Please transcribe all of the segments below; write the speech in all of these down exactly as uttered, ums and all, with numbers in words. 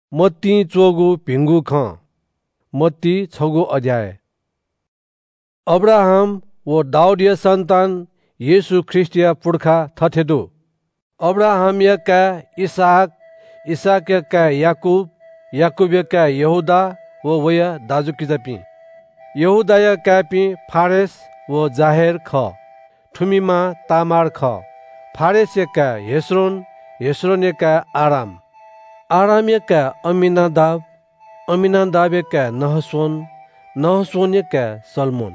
मत्ती चोगु भिंगु ख मत्ती छगु अध्याय। अब्राहम वो दाऊदिया संतान यीशु ख्रिस्टिया पुरखा थथेदु। अब्राहम का इसहाक, इसहाक का याकूब, याकूब का यहूदा वो वय दाजु किजपी। यहूदा का पी फारेस वो जाहेर ख, ठुमीमा तामार ख। फारेस का हेस्रोन, हेस्रोन का आराम, आराम का अमीनादाब, अमीनादाब का नहसोन, नहसोन का सलमोन,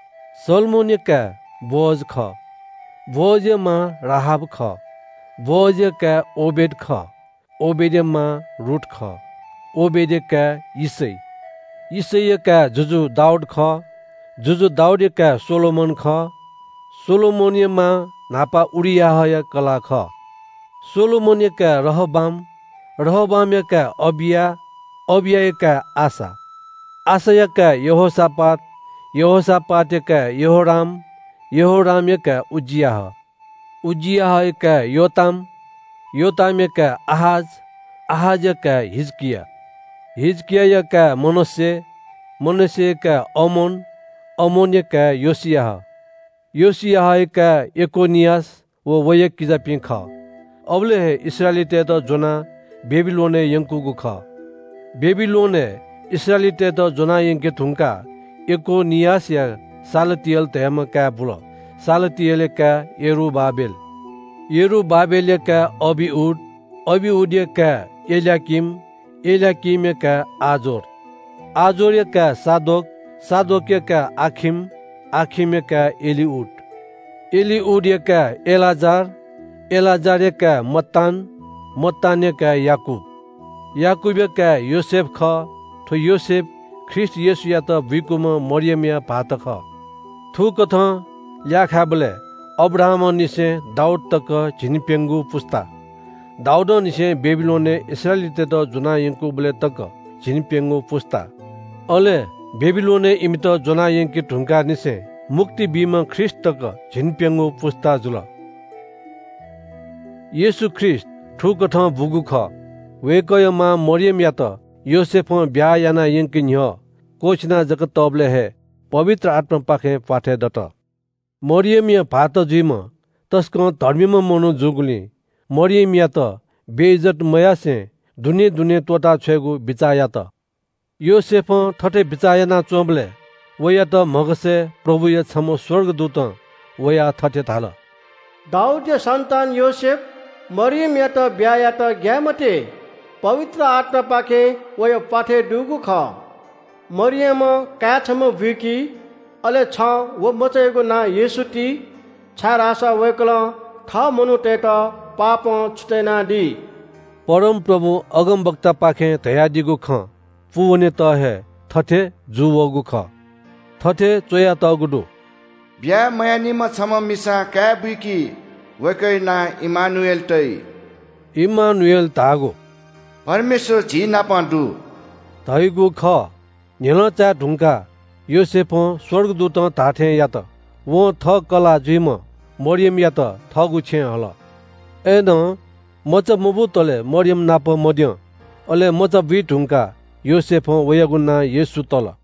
सलमोन का बोज ख, बोज मा राहाब ख, बोज का ओबेद ख, ओबेद मा रूट ख, ओबेद का इसै, इसै का जुजु दाऊद ख, जुजु दाऊद का सोलोमन ख, सोलोमोन मा नापा उरियाह कला ख, सोलोमोन का रहबाम, रहबाम का अबिया, अबिया का आसा, आसा का यहोशापात, यहोशापात का यहोराम, यहोराम का उज्जियाह, उज्जियाह का योताम, योताम का आहाज, आहाज का हिजकिया, हिजकिया का मनस्से, मनस्से का अमोन, अमोन का योसियाह, योसियाह का एकोनियास वो वय किजापी ख। अबले है इस्राएली ते तो जोना बेबीलोने यंकुगु ख, बेबीलोने इस्राएली ते तो जोना यंके थुंका एकोनियास या सालतियल तेम का बुलो, सालतियल का यरूबाबेल, यरूबाबेल का अबीउद, अबीउद का एल्याकीम, एल्याकीम का आजोर, आजोर का सादोक, सादोक का आखिम, आखिम का एलीउद, एलीउद का एलाजार, एलाजार का मत्तान, मत्तान का याकूब, याकूब का योसेफ ख। थो योसेफ ख्रिस्ट येसु या त विकुम मरियम या भात ख। थु कथ ल्याखा बले अब्राहम निसे दाऊद तक झिनपेंगु पुस्ता, दाऊद निसे बेबीलोने इस्राएली ते तो जुना यंकु बले तक झिनपेंगु पुस्ता। अले बेबीलोने इमित जुना यंकी ढुंका निसे मुक्ति बीमा ख्रिस्ट तक झिनपेंगु पुस्ता जुल। येसु ख्रिस्ट ठु कथ बुगु ख, वेकयमा मरियम या त योसेफ ब्या याना यंकी न्ह कोचना जगत तबले है पवित्र आत्मा पाखे पाठे दत। मरियम या भात जुइम तस्क धर्मीम मनु जुगुली, मरियम या त बेइज्जत मया से दुने दुने तोता छेगु बिचाया त। योसेफ थटे बिचायना चोबले वया त मगसे प्रभु या छमो स्वर्गदूत वया थटे थाल। दाऊद या संतान योसेफ मरियम या त ब्या या त ग्यामते पवित्र आत्मा पाखे वय पाठे डुगु ख। मरियम का छम विकी अले छ वो मचेको ना येसुटी छा रासा वैकल थ मनु टेट पाप छुटेना दी। परम प्रभु अगम वक्ता पाखे धया दिगु ख, पुवने त है थथे जुवगु ख, थथे चोया त गुडु। ब्या मयानिम छम मिसा का विकी वकै ना इमानुएल तै, इमानुएल तागो परमेश्वर झी नापाडु धैगु ख। नेल चा ढुंका योसेफ स्वर्गदूत ताथे या त वो थ कला जुइम मरियम या त थगु छे हल। एन मच मबु तले मरियम नाप मध्य अले मच बि ढुंका योसेफ वयगुना येसु तल।